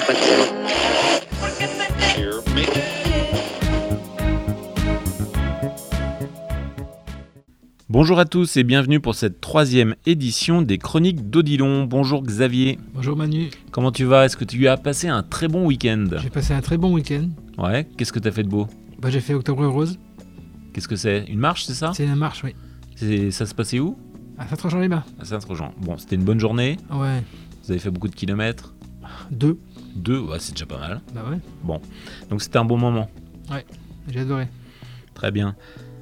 Bonjour à tous et bienvenue pour cette 3e édition des Chroniques d'Odilon. Bonjour Xavier. Bonjour Manu. Comment tu vas ? Est-ce que tu as passé un très bon week-end ? J'ai passé un très bon week-end. Ouais, qu'est-ce que tu as fait de beau ? J'ai fait Octobre Rose. Qu'est-ce que c'est ? Une marche, c'est ça ? C'est une marche, oui. Ça se passait où ? À Saint-Trojan-les-Bains. À Saint-Trojan. Bon, c'était une bonne journée ? Ouais. Vous avez fait beaucoup de kilomètres ? 2. Ouais, c'est déjà pas mal. Bah ouais. Bon, donc c'était un bon moment. Ouais, j'ai adoré. Très bien.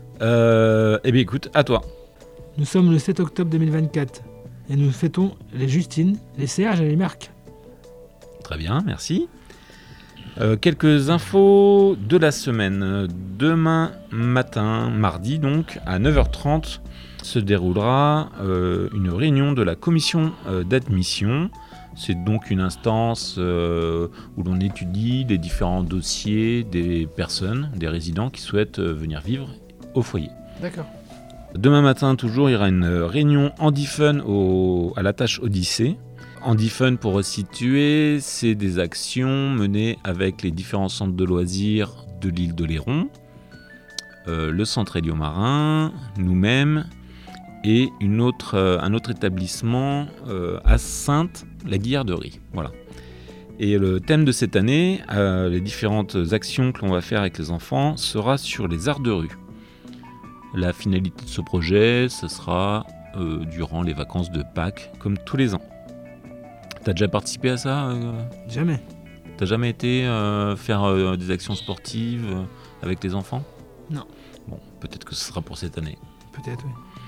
Eh bien écoute, à toi. Nous sommes le 7 octobre 2024 et nous fêtons les Justines, les Serge et les Marc. Très bien, merci. Quelques infos de la semaine. Demain matin, mardi donc, à 9h30, se déroulera une réunion de la commission d'admission. C'est donc une instance où l'on étudie les différents dossiers des personnes, des résidents qui souhaitent venir vivre au foyer. D'accord. Demain matin, toujours, il y aura une réunion Handyfun à la tâche Odyssée. Handyfun, pour resituer, c'est des actions menées avec les différents centres de loisirs de l'île d'Oléron, le centre Héliomarin, nous-mêmes, et un autre établissement à Sainte, la Guillarderie. Voilà. Et le thème de cette année, les différentes actions que l'on va faire avec les enfants, sera sur les arts de rue. La finalité de ce projet, ce sera durant les vacances de Pâques, comme tous les ans. T'as déjà participé à ça Jamais. T'as jamais été faire des actions sportives avec les enfants ? Non. Bon, peut-être que ce sera pour cette année. Peut-être, oui.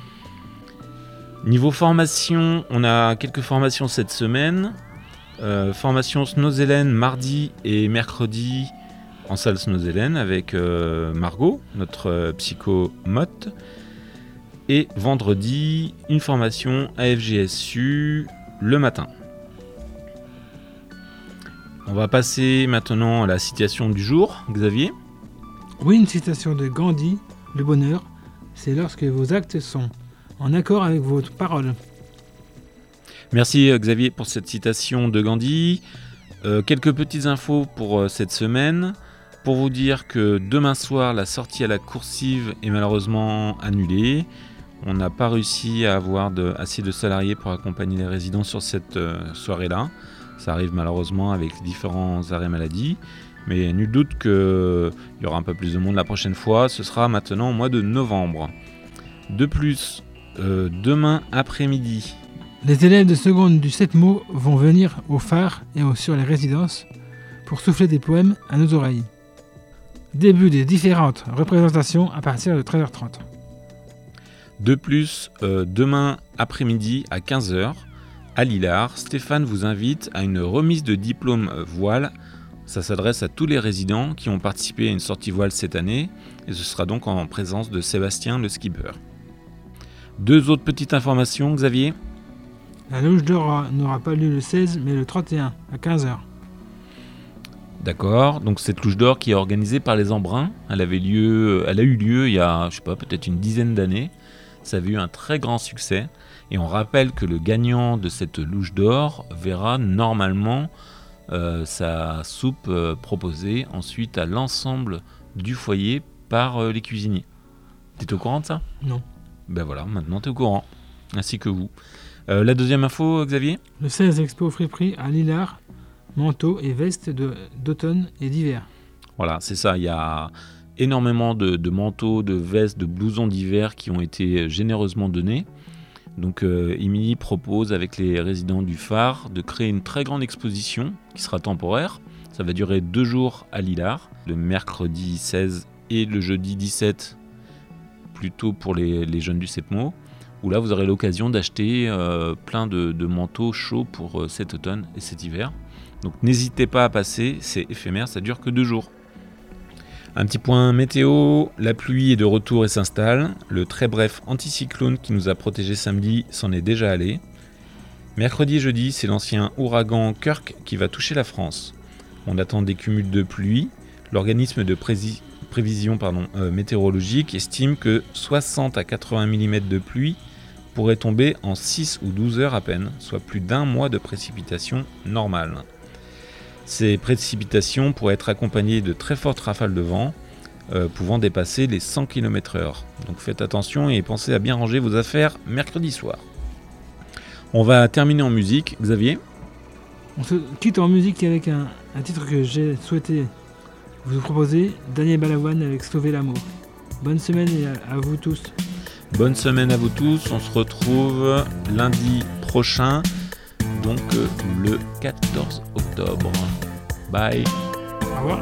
Niveau formation, on a quelques formations cette semaine. Formation Snozelen mardi et mercredi en salle Snozelen avec Margot, notre psychomote. Et vendredi, une formation AFGSU le matin. On va passer maintenant à la citation du jour, Xavier. Oui, une citation de Gandhi. Le bonheur, c'est lorsque vos actes sont en accord avec vos paroles. Merci Xavier pour cette citation de Gandhi. Quelques petites infos pour cette semaine. Pour vous dire que demain soir, la sortie à la coursive est malheureusement annulée. On n'a pas réussi à avoir assez de salariés pour accompagner les résidents sur cette soirée-là. Ça arrive malheureusement avec les différents arrêts maladie. Mais nul doute qu'il y aura un peu plus de monde la prochaine fois. Ce sera maintenant au mois de novembre. De plus, demain après-midi, les élèves de seconde du 7 mots vont venir au phare et sur les résidences pour souffler des poèmes à nos oreilles. Début des différentes représentations à partir de 13h30. De plus, demain après-midi à 15h, à Lillard, Stéphane vous invite à une remise de diplôme voile. Ça s'adresse à tous les résidents qui ont participé à une sortie voile cette année et ce sera donc en présence de Sébastien le skipper. 2 autres petites informations, Xavier. La louche d'or n'aura pas lieu le 16 mais le 31 à 15h. D'accord, donc cette louche d'or qui est organisée par les Embruns, elle a eu lieu il y a, peut-être une dizaine d'années. Ça avait eu un très grand succès et on rappelle que le gagnant de cette louche d'or verra normalement sa soupe proposée ensuite à l'ensemble du foyer par les cuisiniers. T'es au courant de ça ? Non. Ben voilà, maintenant t'es au courant, ainsi que vous. La deuxième info, Xavier ? Le 16 Expo Friperie à Lillard, manteaux et vestes d'automne et d'hiver. Voilà, c'est ça, il y a énormément de manteaux, de vestes, de blousons d'hiver qui ont été généreusement donnés. Donc Émilie propose avec les résidents du phare de créer une très grande exposition qui sera temporaire. Ça va durer 2 jours à Lillard, le mercredi 16 et le jeudi 17, plutôt pour les jeunes du CEPMO, où là vous aurez l'occasion d'acheter plein de manteaux chauds pour cet automne et cet hiver. Donc n'hésitez pas à passer, c'est éphémère, ça dure que 2 jours. Un petit point météo, la pluie est de retour et s'installe. Le très bref anticyclone qui nous a protégés samedi s'en est déjà allé. Mercredi et jeudi, c'est l'ancien ouragan Kirk qui va toucher la France. On attend des cumuls de pluie. L'organisme de prévision météorologique estime que 60 à 80 mm de pluie pourrait tomber en 6 ou 12 heures à peine, soit plus d'1 mois de précipitations normales. Ces précipitations pourraient être accompagnées de très fortes rafales de vent, pouvant dépasser les 100 km/h. Donc faites attention et pensez à bien ranger vos affaires mercredi soir. On va terminer en musique. Xavier ? On se quitte en musique avec un titre que j'ai souhaité vous proposer, Daniel Balavoine avec Sauver l'amour. Bonne semaine et à vous tous. Bonne semaine à vous tous. On se retrouve lundi prochain, donc le 14 octobre. Bye. Au revoir.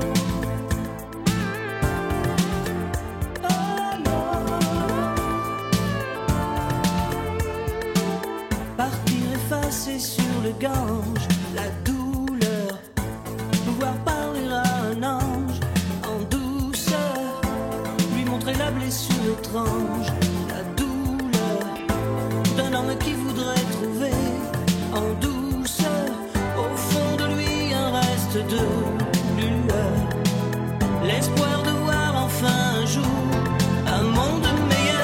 Partir effacer sur le Gange la douleur, pouvoir parler à un ange en douceur, lui montrer la blessure étrange, la douleur d'un homme qui voudrait trouver en douceur au fond de lui un reste de lueur, l'espoir de voir enfin un jour un monde meilleur.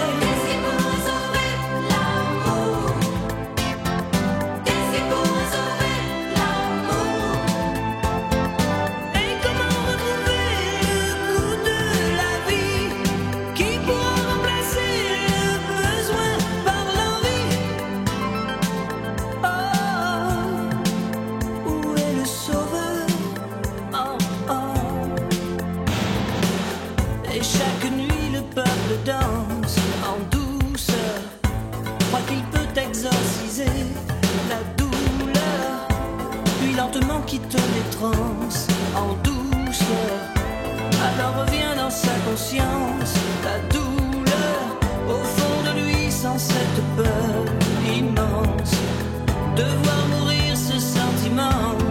Danse en douceur, croit qu'il peut exorciser la douleur, puis lentement quitte les transes en douceur, alors revient dans sa conscience la douleur, au fond de lui sans cette peur immense de voir mourir ce sentiment.